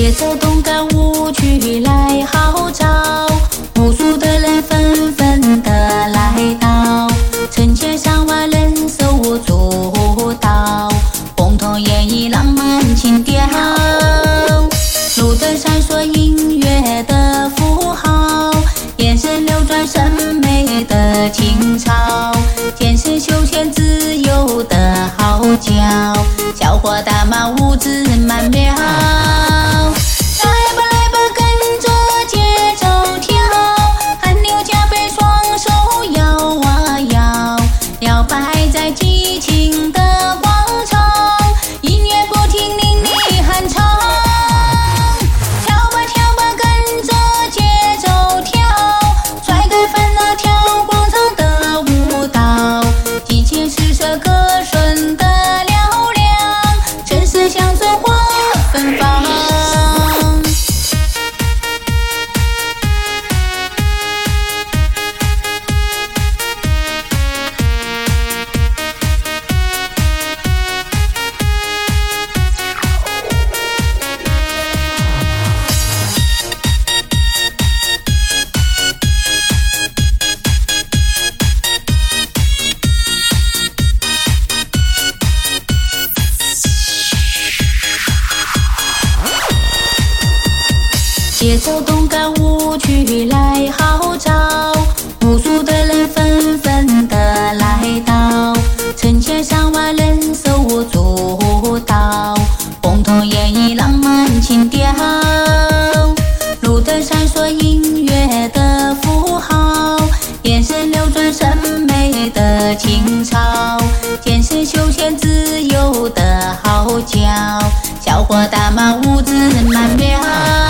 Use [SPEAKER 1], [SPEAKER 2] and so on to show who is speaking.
[SPEAKER 1] 节奏动感舞曲来号召，无数的人纷纷的来到，成千上万人手足蹈，共同演绎浪漫情调。路灯闪烁音乐的符号，眼神流转审美的情操，健身休闲自由的号角，小伙大马舞姿曼妙。节奏动感舞曲来号召，无数的人纷纷的来到，成千上万人手足蹈，共同演绎浪漫情调。路灯闪烁音乐的符号，眼神流转审美的情操，健身休闲自由的号角，小伙大马舞姿曼妙。